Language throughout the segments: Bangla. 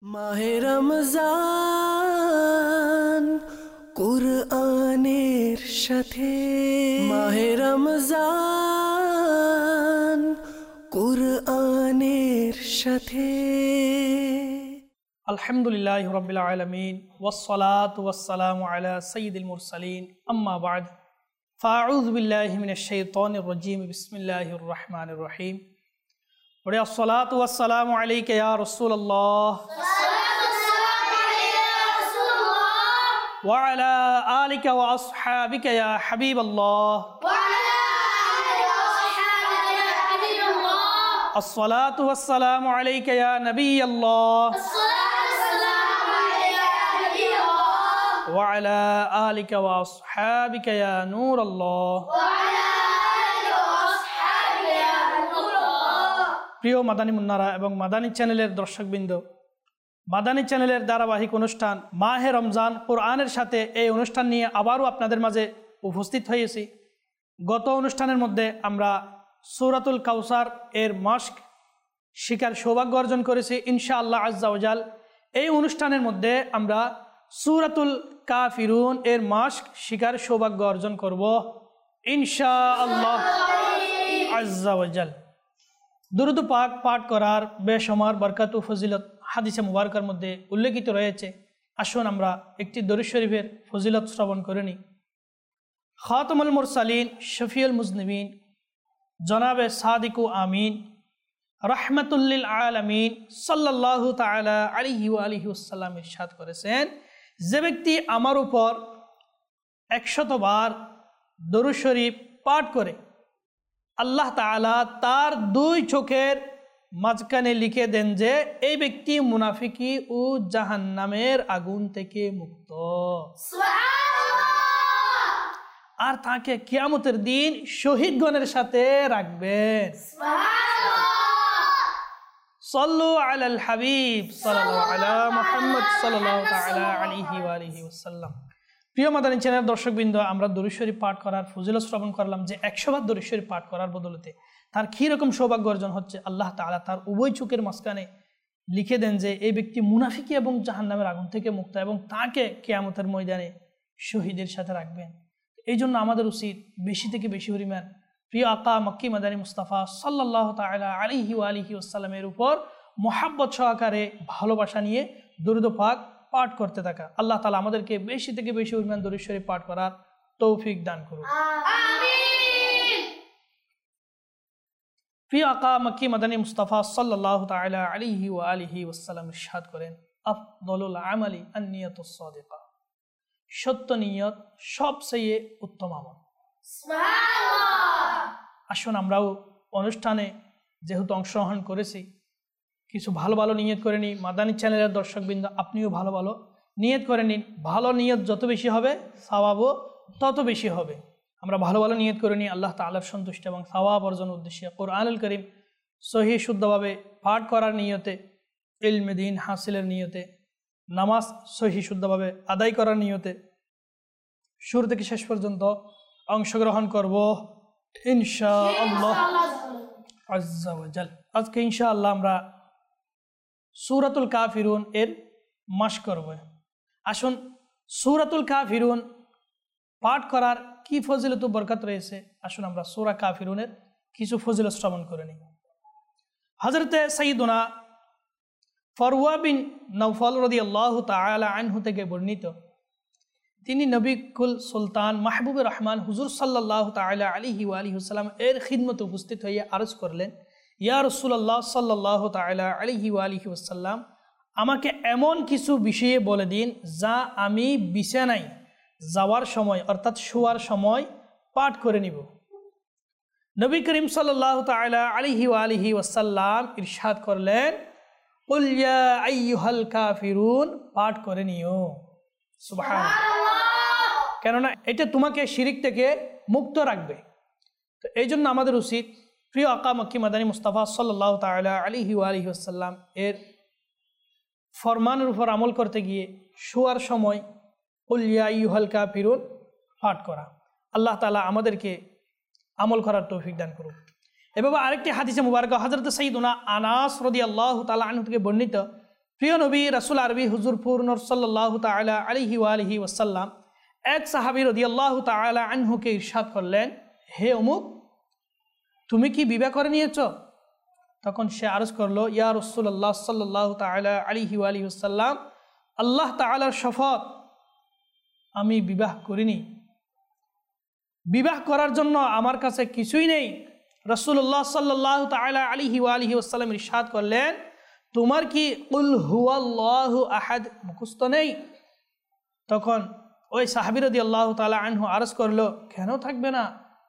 মাহে রমজান কুরআনের সাথে, মাহে রমজান কুরআনের সাথে। আলহামদুলিল্লাহি রাব্বিল আলামিন ওয়াসসালাতু ওয়াসসালামু আলা সাইয়্যিদিল মুরসালিন আম্মা বা'দ ফাআউযু বিল্লাহি মিনাশ শাইতানির রাজীম বিসমিল্লাহির রহমানির রহিম। ওয়া আসসালাতু ওয়াসসালামু আলাইকা ইয়া রাসূলুল্লাহ ওয়া আলা আলিকা ওয়া আসহাবিকা ইয়া হাবিবাল্লাহ। আসসালাতু ওয়াসসালামু আলাইকা ইয়া নবিয়াল্লাহ ওয়া আলা আলিকা ওয়া আসহাবিকা ইয়া নূরাল্লাহ। প্রিয় মাদানী মুন্নারা এবং মাদানী চ্যানেলের দর্শকবৃন্দ, মাদানী চ্যানেলের ধারাবাহিক অনুষ্ঠান মাহে রমজান কোরআনের সাথে এই অনুষ্ঠান নিয়ে আবারও আপনাদের মাঝে উপস্থিত হয়েছি। গত অনুষ্ঠানের মধ্যে আমরা সূরাতুল কাউসার এর মাস্ক শিকার সৌভাগ্য অর্জন করেছি ইনশাআল্লাহ আজ্জা ওয়াজাল। এই অনুষ্ঠানের মধ্যে আমরা সূরাতুল কাফিরুন এর মাস্ক শিকার সৌভাগ্য অর্জন করব ইনশাআল্লাহ আজ্জা ওয়াজাল। দুরূদ পাক পাঠ করার বেশমার বরকত ও ফজিলত হাদিসে মুবারকার মধ্যে উল্লেখিত রয়েছে। আসুন আমরা একটি দরুদ শরীফের ফজিলত শ্রবণ করে নিই। খাতামুল মুরসালিন শফিউল মুজনিবিন জনাবে সাদিকু আমিন রাহমাতুল লিল আলামিন সাল্লাল্লাহু তাআলা আলাইহি ওয়া আলিহি ওয়াসাল্লাম ইরশাদ করেছেন, যে ব্যক্তি আমার উপর 100 বার দরুদ শরীফ পাঠ করে আল্লাহ তাআলা তার 2 চোখের মাঝখানে লিখে দেন যে এই ব্যক্তি মুনাফিকি ও জাহান্নামের আগুন থেকে মুক্ত, আর তাকে কিয়ামতের দিন শহীদগণের সাথে রাখবেন। সাল্লু আলাল হাবিব সাল্লাল্লাহু আলা মুহাম্মদ সাল্লাল্লাহু তাআলা আলাইহি ওয়া আলিহি ওয়াসাল্লাম। প্রিয় মাদানী চ্যানেলের দর্শকবৃন্দ, আমরা দরুদ শরীফ পাঠ করার ফজিলত শ্রবণ করলাম যে 100 বার দরুদ শরীফ পাঠ করার বদলতে তার কী রকম সৌভাগ্য অর্জন হচ্ছে। আল্লাহ তাআলা তার উভয় চোখের মাঝখানে লিখে দেন যে এই ব্যক্তি মুনাফিকি এবং জাহান্নামের আগুন থেকে মুক্ত এবং তাকে কিয়ামতের ময়দানে শহীদের সাথে রাখবেন। এই জন্য আমাদের উচিত বেশি থেকে বেশি পরিমাণ প্রিয় আকা মক্কি মাদানী মুস্তাফা সাল্লাল্লাহু তাআলা আলাইহি ওয়া আলিহি ওয়াসাল্লামের উপর মোহাব্বত সহকারে ভালোবাসা নিয়ে দরুদ পাক পাঠ করতে থাকা। আল্লাহ তাআলা আমাদেরকে বেশি থেকে বেশি পরিমাণ দরুদ শরীফ পাঠ করার তৌফিক দান করুন। আমিন। প্রিয় আকা মক্কি মাদানী মুস্তাফা সাল্লাল্লাহু তাআলা আলাইহি ওয়া আলিহি ওয়াসাল্লাম ইরশাদ করেন, আফদলুল আমালি আন-নিয়াতুস সাদিকা, সত্য নিয়ত সবচেয়ে উত্তম আমল। আসুন আমরাও অনুষ্ঠানে যেহেতু অংশগ্রহণ করেছি কিছু ভালো ভালো নিয়ত করে নিই। মাদানী চ্যানেলের দর্শকবৃন্দ, আপনিও ভালো ভালো নিয়ত করে নিন। ভালো নিয়ত যত বেশি হবে সওয়াবও তত বেশি হবে। আমরা ভালো ভালো নিয়ত করে নিই আল্লাহ তাআলার সন্তুষ্টি এবং সওয়াব অর্জনের উদ্দেশ্যে কোরআনুল কারীম সহিহ শুদ্ধভাবে পাঠ করার নিয়তে, ইলমে দ্বীন হাসিলের নিয়তে, নামাজ সহিহ শুদ্ধভাবে আদায় করার নিয়তে শুরু থেকে শেষ পর্যন্ত অংশগ্রহণ করব ইনশাআল্লাহ আজ্জা ওয়াজাল। আজকে ইনশাআল্লাহ আমরা সূরাতুল কাফিরুন এর মাস করব। আসুন সূরাতুল কাফিরুন পাঠ করার কি ফজিলত ও বরকত রয়েছে, আসুন আমরা সূরা কাফিরুনের কিছু ফজিলত শ্রবণ করে নিই। হযরতে সাইয়্যিদুনা ফারওয়া বিন নওফল রাদিয়াল্লাহু তাআলা আনহু থেকে বর্ণিত, তিনি নবী কুল সুলতান মাহবুবুর রহমান হুজুর সাল্লাল্লাহু তাআলা আলাইহি ওয়া আলিহি ওয়াসাল্লাম এর খিদমতে উপস্থিত হয়ে আরজ করলেন, ইয়া রাসূলুল্লাহ সাল্লাল্লাহু তাআলা আলাইহি ওয়া আলিহি ওয়াসাল্লাম, আমাকে এমন কিছু বিষয়ে বলে দিন যা আমি বিছানায় যাওয়ার সময় অর্থাৎ শোয়ার সময় পাঠ করে নিব। নবী করিম সাল্লাল্লাহু তাআলা আলাইহি ওয়া আলিহি ওয়াসাল্লাম ইরশাদ করলেন, কুল ইয়া আইয়ুহাল কাফিরুন পাঠ করে নিও। সুবহানাল্লাহ। কেননা এটা তোমাকে শিরিক থেকে মুক্ত রাখবে। তো এই জন্য আমাদের উচিত প্রিয় আকা মক্কি মাদানী মুস্তাফা সাল্লাল্লাহু তাআলা আলাইহি ওয়া আলিহি ওয়াসাল্লাম এর ফরমানের উপর আমল করতে গিয়ে শোয়ার সময় কুল ইয়া আইয়ুহাল কাফিরুন পাঠ করা। আল্লাহ তাআলা আমাদেরকে আমল করার তৌফিক দান করুন। এভাবে আরেকটি হাদিসে মুবারক হযরত সাইয়্যিদুনা আনাস রাদিয়াল্লাহু তাআলা আনহু থেকে বর্ণিত, প্রিয় নবী রাসূল আরবি হুজুর পুর নূর সাল্লাল্লাহু তাআলা আলাইহি ওয়া আলিহি ওয়াসাল্লাম এক সাহাবী রাদিয়াল্লাহু তাআলা আনহুকে ইরশাদ করলেন, হে অমুক, তুমি কি বিবাহ করে নিয়েছো? তখন সে আরজ করলো, ইয়া রাসূলুল্লাহ সাল্লাল্লাহু তাআলা আলাইহি ওয়া আলিহি ওয়াসাল্লাম, আল্লাহ তাআলার শপথ, আমি বিবাহ করিনি। বিবাহ করার জন্য আমার কাছে কিছুই নেই। রাসূলুল্লাহ সাল্লাল্লাহু তাআলা আলাইহি ওয়া আলিহি ওয়াসাল্লাম ইরশাদ করলেন, তোমার কি কুল হুয়াল্লাহু আহাদ মুখস্থ নেই? তখন ওই সাহাবী রাদিয়াল্লাহু তাআলা আনহু আরজ করলো, কেন থাকবে না?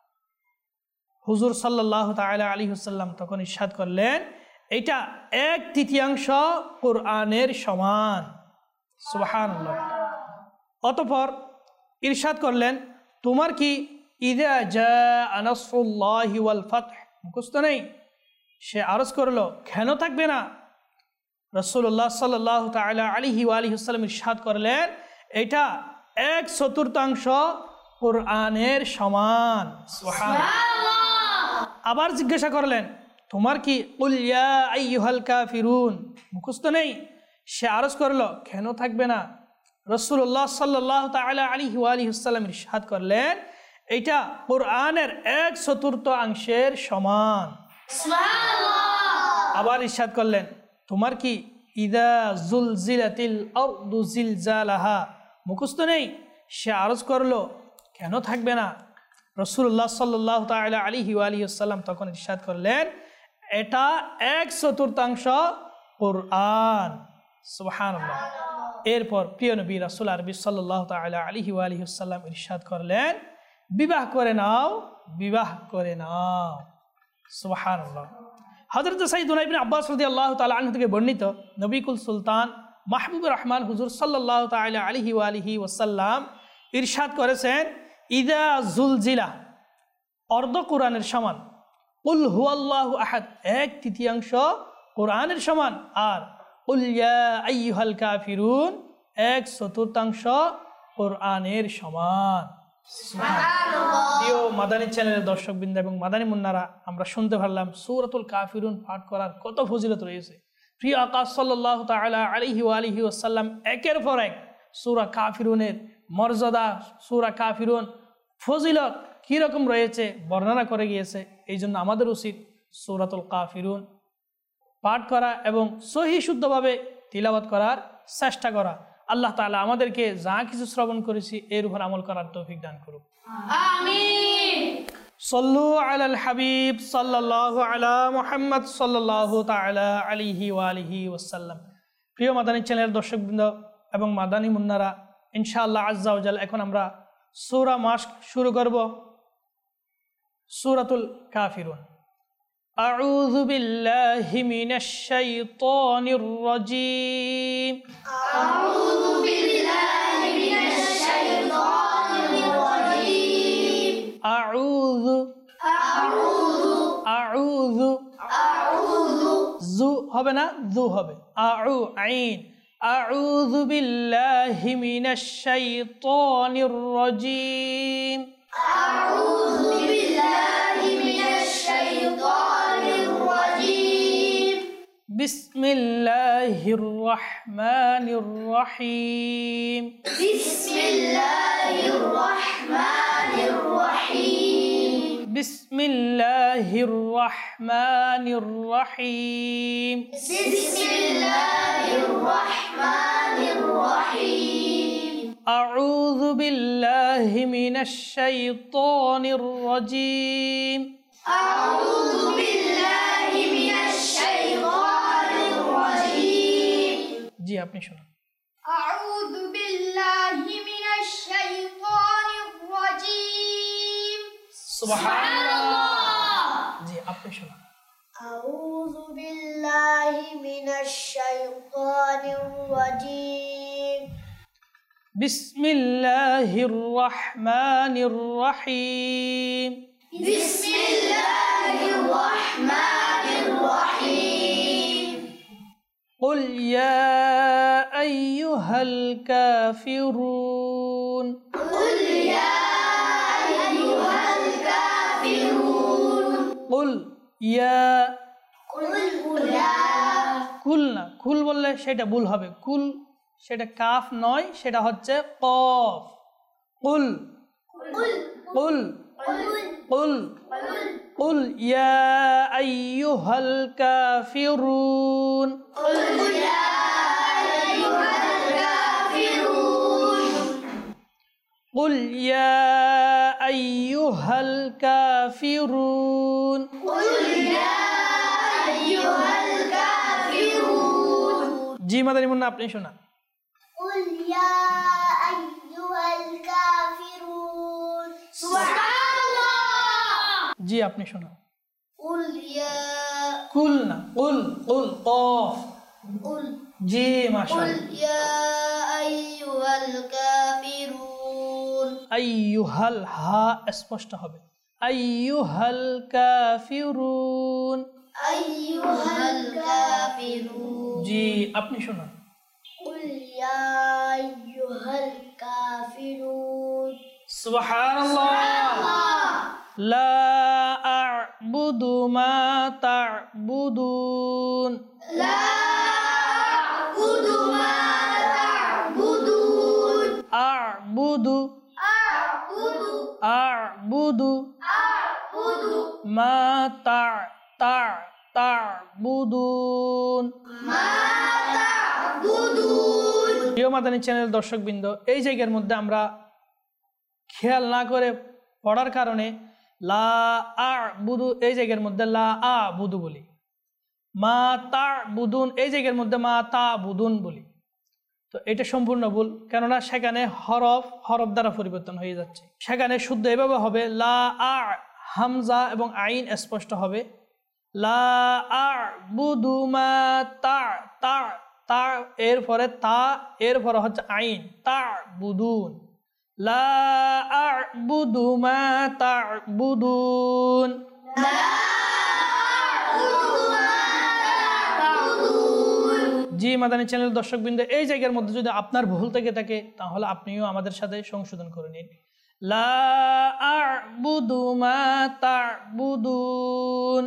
হুজুর সাল্লাল্লাহু তাআলা আলাইহি ওয়াসাল্লাম তখন ইরশাদ করলেন, এটা 1/3 কোরআনের সমান। সুবহানাল্লাহ। অতঃপর ইরশাদ করলেন, তোমার কি ইযা জাআ নাসরুল্লাহি ওয়াল ফাতহ মুখস্থ নেই? সে আরজ করলো, কেন থাকবে না? রাসূলুল্লাহ সাল্লাল্লাহু তাআলা আলাইহি ওয়া আলিহি ওয়াসাল্লাম ইরশাদ করলেন, এটা 1/4 কোরআনের সমান। সুবহানাল্লাহ। আবার জিজ্ঞাসা করলেন, তোমার কি কুল ইয়া আইয়ুহাল কাফিরুন মুখস্থ নেই? সে আরজ করলো, কেন থাকবে না? রাসূলুল্লাহ সাল্লাল্লাহু তাআলা আলাইহি ওয়া আলিহি ওয়াসাল্লাম ইরশাদ করলেন, এটা কোরআনের 1/4 সমান। সুবহানাল্লাহ। আবার ইরশাদ করলেন, তোমার কি ইদা জুলজিলাতিল আরদু জিলজালাহা মুখস্থ নেই? সে আরজ করলো, কেন থাকবে না? রাসূলুল্লাহ সাল্লাল্লাহু তাআলা আলাইহি ওয়া আলিহি ওয়াসাল্লাম তখন ইরশাদ করলেন, এটা 1/4 কোরআন। সুবহানাল্লাহ। এরপর প্রিয় নবী রাসূল আরবি সাল্লাল্লাহু তাআলা আলাইহি ওয়া আলিহি ওয়াসাল্লাম ইরশাদ করলেন, বিবাহ করে নাও, বিবাহ করে নাও। সুবহানাল্লাহ। হযরত সাইয়্যিদুনা ইবনে আব্বাস রাদিয়াল্লাহু তাআলা আনহু থেকে বর্ণিত, নবী কুল সুলতান মাহবুবুর রহমান হুজুর সাল্লাল্লাহু তাআলা আলাইহি ওয়া আলিহি ওয়াসাল্লাম ইরশাদ করেছেন, ইদা জুলজিলা অর্ধ কোরআনের সমান, কুল হুয়াল্লাহু আহাদ 1/3 কোরআনের সমান, আর কুল ইয়া আইয়ুহাল কাফিরুন 1/4 কোরআনের সমান। প্রিয় মাদানী চ্যানেলের দর্শকবৃন্দ এবং মাদানী মুন্নারা, আমরা শুনতে পারলাম সূরাতুল কাফিরুন পাঠ করার কত ফজিলত রয়েছে। প্রিয় আকা সাল্লাল্লাহু তাআলা আলাইহি ওয়া আলিহি ওয়াসাল্লাম একের পর এক সূরা কাফিরুনের মর্যাদা, সূরা কাফিরুন ফজিলত কীরকম রয়েছে বর্ণনা করে গিয়েছে। এই জন্য আমাদের উচিত সূরাতুল কাফিরুন পাঠ করা এবং সহি শুদ্ধভাবে তিলাওয়াত করার চেষ্টা করা। আল্লাহ তাআলা আমাদেরকে যা কিছু শ্রবণ করেছি এর উপর আমল করার তৌফিক দান করুক। আমিন। সল্লু আলাল হাবিব সাল্লাল্লাহু আলা মুহাম্মদ সাল্লাল্লাহু তাআলা আলাইহি ওয়া আলিহি ওয়াসাল্লাম। প্রিয় মাদানী চ্যানেলের দর্শকবৃন্দ এবং মাদানী মুন্নারা, ইনশাআল্লাহ আজ্জা ওয়া জাল এখন আমরা সূরা মাশক শুরু করব। সূরাতুল কাফিরুন। আউযু বিল্লাহি মিনাশ শাইতানির রাজীম। আউযু বিল্লাহি মিনাশ শাইতানির রাজীম। আউযু আউযু আউযু আউযু জু হবে না, জু হবে। আউ আইন। আউযু বিল্লাহি মিনাশ শাইতানির রাজীম। আউযু বিল্লাহি মিনাশ শাইতানির রাজীম। বিসমিল্লাহির রহমানির রহিম। বিসমিল্লাহির রহমানির রহিম। বিসমিল্লাহির রহমানির রহিম। বিসমিল্লাহির রহমানির রহিম। আউযু বিল্লাহি মিনাশ শাইতানির রাজীম। আউযু বিল্লাহি মিনাশ শাইতানির রাজীম। জি, আপনি শুনুন। আউযু বিল্লাহি মিনাশ শাইতানির রাজীম। সুবহানাল্লাহ। জি, আপনি শুনুন। আউযু বিল্লাহি মিনাশ শাইতানির রাজীম। বিসমিল্লাহির রহমানির রহিম। বিসমিল্লাহির রহমানির রহিম। কুল ইয়া আইয়ুহাল কাফিরুন। কুল ইয়া আইয়ুহাল কাফিরুন। কুল ইয়া কুল ইয়া কুল না, কুল বললে সেটা ভুল হবে, কুল সেটা কাফ নয়, সেটা হচ্ছে কফ। কুল কুল কুল কুল ইয়া আইয়ুহাল কাফিরুন। قل يا أيها الكافرون জি মাদানী মুন্না আপনি শোনা। قل يا أيها الكافرون سبحان الله জি আপনি শোনা। قل يا কুল না, কুল কুল কফ। قل জি মাশাআল্লাহ। قل يا أيها الكافرون আইয়ুহাল হা স্পষ্ট হবে, আইয়ুহাল কাফিরুন। أيها الكافرون জি আপনি শোনা। قل يا أيها الكافرون সুবহানাল্লাহ। লা আ'বুদু মা তা'বুদুন। لا أعبد ما تعبدون আ'বুদু أعبد আ'বুদু أعبد মা তা'বুদুন। ما تعبدون প্রিয় মাদানী চ্যানেল দর্শকবৃন্দ, এই জায়গার মধ্যে আমরা খেয়াল না করে পড়ার কারণে লা আ'বুদু এই জায়গার মধ্যে লা আ'বুদু বলি, মা তা'বুদুন এই জায়গার মধ্যে মা তা'বুদুন বলি। তো এটা সম্পূর্ণ ভুল, কেননা সেখানে হরফ দ্বারা পরিবর্তন হয়ে যাচ্ছে। সেখানে শুদ্ধ এভাবে হবে লা আ, হামজা এবং আইন স্পষ্ট হবে। লা আ'বুদু মা তা এরপরে তা, এরপরে হচ্ছে আইন তা'বুদুন। লা আ'বুদু মা তা'বুদুন। জি মাদানী চ্যানেল দর্শকবৃন্দ, এই জায়গার মধ্যে যদি আপনার ভুল থেকে থাকে তাহলে আপনিও আমাদের সাথে সংশোধন করে নিন। লা আ'বুদু মা তা'বুদুন।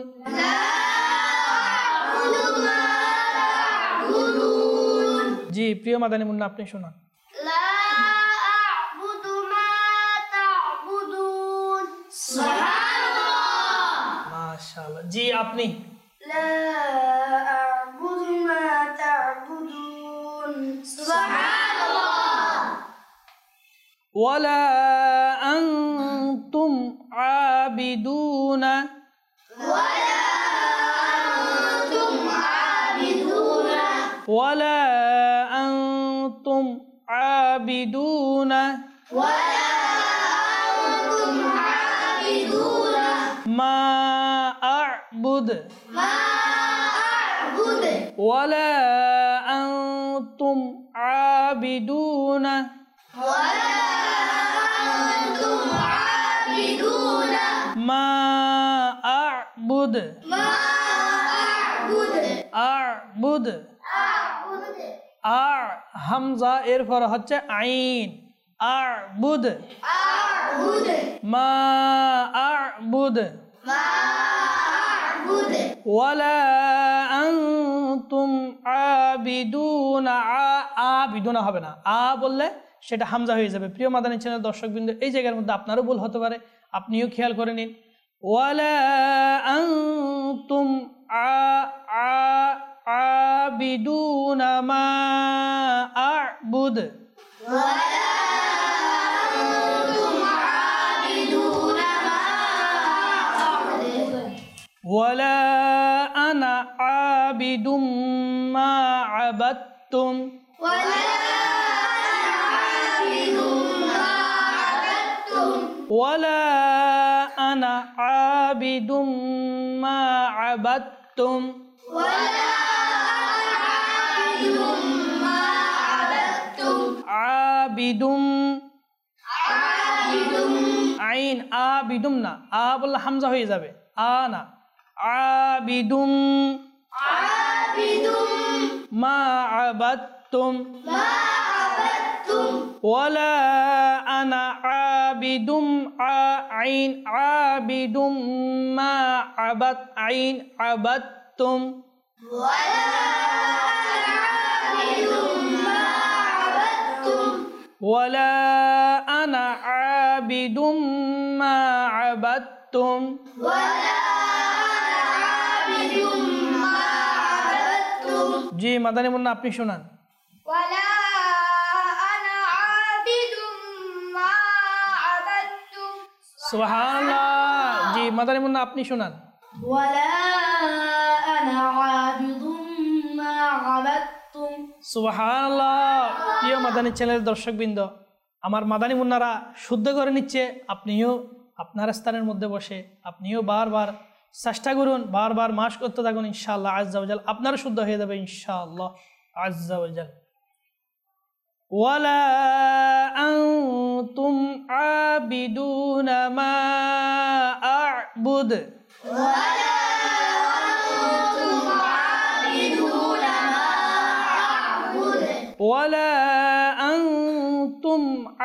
জি প্রিয় মাদানী মুন্না আপনি শোনান। لا أعبد ما تعبدون سبحان الله মাশাআল্লাহ। জি আপনি। لا أعبد ما تعبدون سبحان الله ওয়ালা আনতুম আবিদুন। ولا أنتم عابدون ওয়ালা আনতুম আবিদুন ولا أنتم عابدون মা আ'বুদ। ما أعبد ولا أنتم عابدون ولا أنتم عابدون ما أعبد ما أعبد أعبد أعبد হামজা এরপর হচ্ছে আইন আ'বুদ। أعبد মা আ'বুদ ما أعبد ওয়ালা আনতুম আবিদুনা। আবিদুনা হবে না, বললে সেটা হামজা হয়ে যাবে। প্রিয় মাদানী চ্যানেল দর্শকবৃন্দ, এই জায়গার মধ্যে আপনারও ভুল হতে পারে, আপনিও খেয়াল করে নিন। ওয়ালা আনতুম আবিদুনা মা আ'বুদ। ولا أنتم عابدون ما أعبد ولا أنا عابد ما عبدتم ولا عابد ما عبدتم ولا أنا عابد ما عبدتم ولا عابد ما عبدتم عابد عابد আইন আবিদুম না, বললে হামজা হয়ে যাবে, না। আবিদুম عابد মা আবাদতুম ما عبدتم ওয়ালা আনা আবিদুম আইন আবিদুম মা আবাদ আইন আবাদতুম ولا ولا أنا عابد ما عبدتم জি মাদানী মুন্না আপনি শোনান ولا أنا عابد ما عبدتم সুবহানাল্লাহ জি মাদানী মুন্না আপনি শোনান ولا أنا عابد ما عبدتم সুবহানাল্লাহ প্রিয় মাদানী চ্যানেলের দর্শকবৃন্দ আমার মাদানী মুন্নারা শুদ্ধ করে নিচ্ছে আপনিও আপনার স্থানের মধ্যে বসে আপনিও বারবার চেষ্টা করুন বারবার মাস করতে থাকুন ইনশাআল্লাহ আজ্জা ওয়াজাল আপনার শুদ্ধ হয়ে যাবে ইনশাআল্লাহ আজ্জা ওয়াজাল ওয়ালা আনতুম আবিদুনা মা আ'বুদ ولا أنتم عابدون ما أعبد ولا أنتم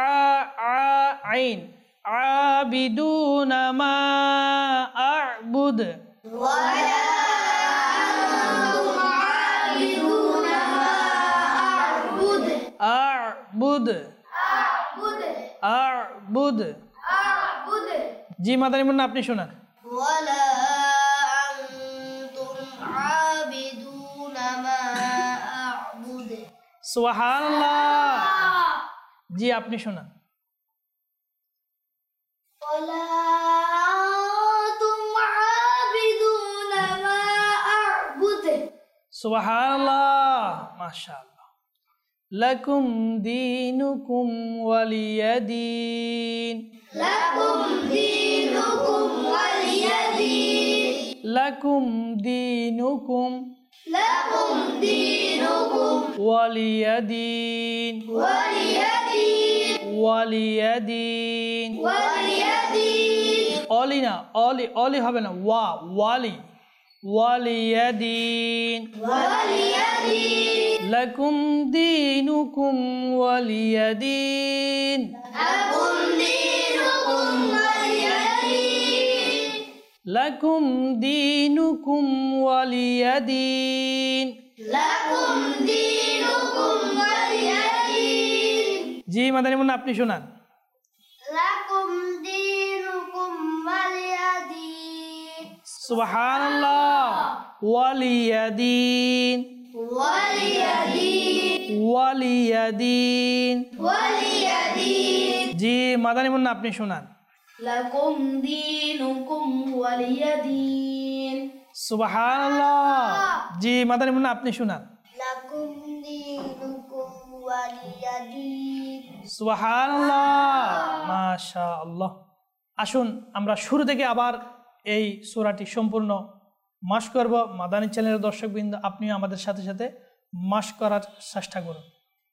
عابدون ما أعبد ولا أنتم عابدون ما أعبد أعبد أعبد أعبد জি মাদানী মুন্না আপনি শোনান ولا أنتم عابدون ما أعبد সুবহানাল্লাহ জি আপনি শোনান ولا أنتم عابدون ما أعبد সুবহানাল্লাহ মাশাআল্লাহ লাকুম দীনুকুম ওয়ালিয়াদিন لكم دينكم ولي دين লাকুম দীনুকুম لكم دينكم ওয়ালিয়াদিন ولي دين ওয়ালিয়াদিন ولي دين অলি না অলি অলি হবে না ওয়া ওয়ালি ওয়ালিয়াদিন ولي دين লাকুম দীনুকুম ওয়ালিয়াদিন لكم دينكم ولي دين লাকুম দীনুকুম ওয়ালিয়াদিন لكم دينكم ولي دين জি মাদানী মুন্না আপনি শোনান لكم دينكم ولي دين সুবহানাল্লাহ ওয়ালিয়াদিন ولي دين ওয়ালিয়াদিন ولي دين জি মাদানী মুন্না আপনি শোনান لكم دينكم ولي دين সুবহানাল্লাহ জি মাদানী মুন্না আপনি শোনান لكم دينكم ولي دين সুবহানাল্লাহ মাশাআল্লাহ আসুন আমরা শুরু থেকে আবার এই সূরাটি সম্পূর্ণ মাস করব মাদানী চ্যানেলের দর্শকবৃন্দ আপনিও আমাদের সাথে সাথে মাস করার চেষ্টা করুন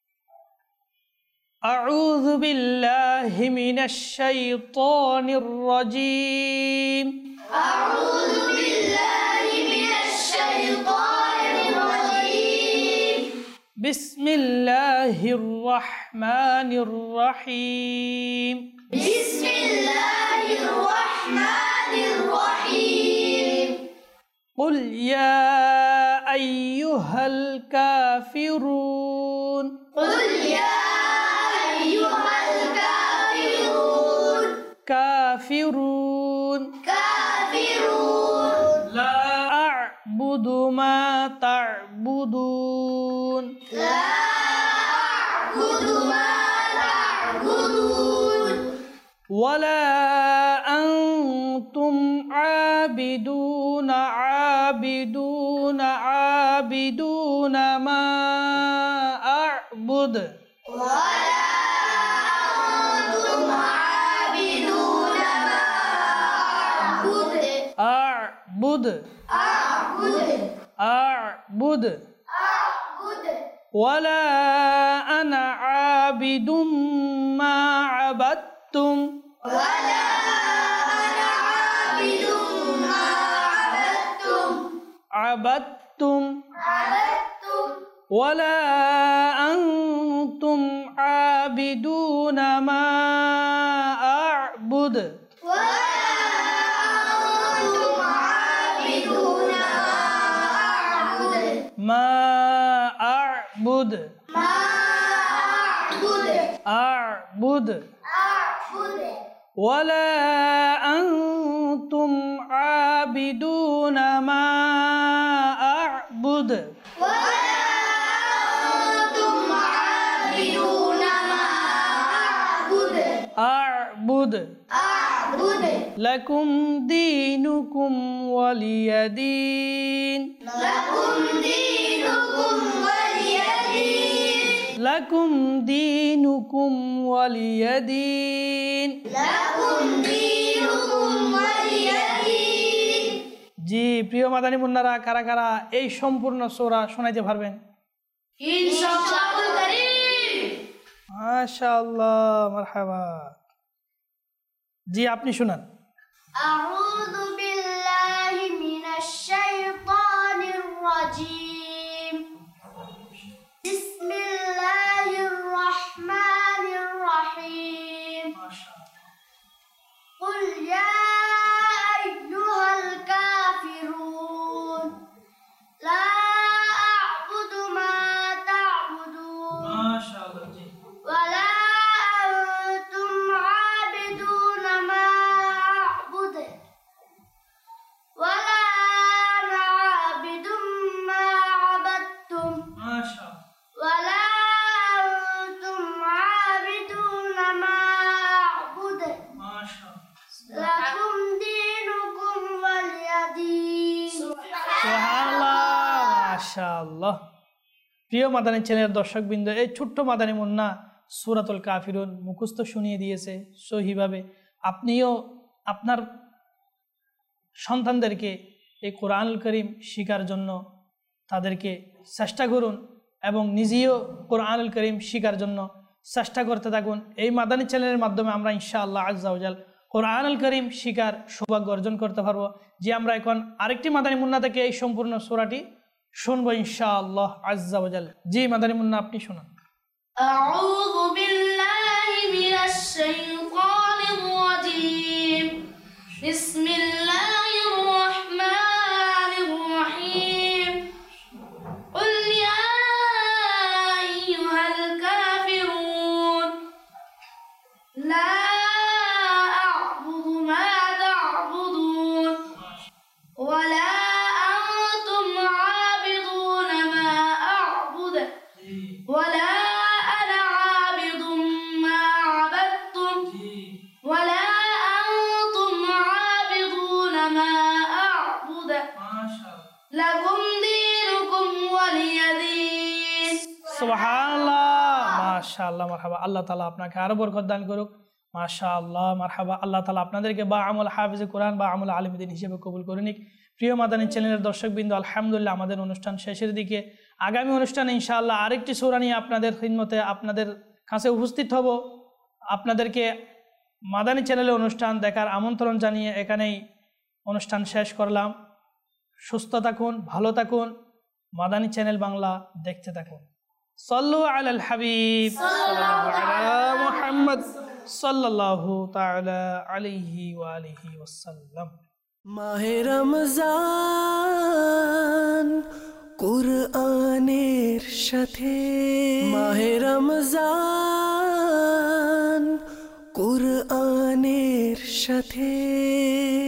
আউযু বিল্লাহি মিনাশ শাইতানির রাজীম أعوذ بالله من الشيطان الرجيم বিসমিল্লাহির রহমানির রহিম بسم الله الرحمن الرحيم قل يا أيها الكافرون قل يا أيها الكافرون كافرون كافرون لا أعبد ما تعبدون لا أعبد ما تعبدون ولا أنتم عابدون ما أعبد ولا أنتم عابدون ما أعبد أعبد أعبد ولا أنا عابد ما عبدتم ولا أنا عابد ما عبدتم ولا أنتم عابدون ما أعبد ولا أنتم عابدون ما أعبد ما أعبد أعبد أعبد ولا أنتم عابدون ما أعبد ولا أنتم عابدون ما أعبد أعبد لكم دينكم ولي دين لكم دينكم ولي دين لكم دينكم ولي دين لكم دينكم ولي دين জি প্রিয় মাদানী মুন্নারা কারা কারা এই সম্পূর্ণ সূরা শোনাইতে পারবেন إن شاء الله الكريم মাশাআল্লাহ মারহাবা জি আপনি শুনান أعوذ بالله من الشيطان الرجيم بسم الله الرحمن الرحيم قل يا أيها الكافرون لا أعبد ما تعبدون মাশাআল্লাহ জি ولا أنتم عابدون ما أعبد ولا أنا عابد ما عبدتم মাশাআল্লাহ ولا أنتم عابدون ما أعبد মাশাআল্লাহ لكم دينكم ولي دين সুবহানাল্লাহ মাশাআল্লাহ প্রিয় মাদানী চ্যানেলের দর্শকবৃন্দ এই ছোট্ট মাদানী মুন্না সূরাতুল কাফিরুন মুখস্থ শুনিয়ে দিয়েছে সহিভাবে আপনিও আপনার সন্তানদেরকে এই কোরআনুল কারীম শেখার জন্য তাদেরকে চেষ্টা করুন এবং নিজেও কোরআনুল কারীম শেখার জন্য চেষ্টা করতে থাকুন এই মাদানী চ্যানেলের মাধ্যমে আমরা ইনশাআল্লাহ আজ্জা ওয়াজাল কোরআনুল কারীম শেখার সৌভাগ্য অর্জন করতে পারবো যে আমরা এখন আরেকটি মাদানী মুন্না থেকে এই সম্পূর্ণ সূরাটি শুনবো ইনশাআল্লাহ আজ্জা ওয়াজাল জি মাদানী মুন্না আপনি শুনুন أعوذ بالله من الشيطان الرجيم بسم الله الرحمن الرحيم قل يا أيها الكافرون لا أعبد ما تعبدون ولا أنتم عابدون ما أعبد ولا أنا عابد ما عبدتم ولا أنتم عابدون ما أعبد لكم دينكم ولي دين সুবহানাল্লাহ মাশাআল্লাহ মারহাবা আল্লাহ তাআলা আপনাকে আরো বরকত দান করুক মাশাআল্লাহ মারহাবা আল্লাহ তাআলা আপনাদেরকে বা আমল হাফিজে কোরআন বা আমল আলিম দ্বীন হিসেবে কবুল করে নিক প্রিয় মাদানী চ্যানেলের দর্শকবৃন্দ আলহামদুলিল্লাহ আমাদের অনুষ্ঠান শেষের দিকে আগামী অনুষ্ঠানে ইনশাআল্লাহ আরেকটি সূরা নিয়ে আপনাদের খিদমতে আপনাদের কাছে উপস্থিত হব আপনাদেরকে মাদানী চ্যানেলের অনুষ্ঠান দেখার আমন্ত্রণ জানিয়ে এখানেই অনুষ্ঠান শেষ করলাম সুস্থ থাকুন ভালো থাকুন মাদানী চ্যানেল বাংলা দেখতে থাকুন সাল্লু আলাল হাবিব সাল্লাল্লাহু আলা মুহাম্মদ সাল্লাল্লাহু তাআলা আলাইহি ওয়া আলিহি ওয়াসাল্লাম মাহে রমজান কুরআনের সাথে মাহে রমজান কুরআনের সাথে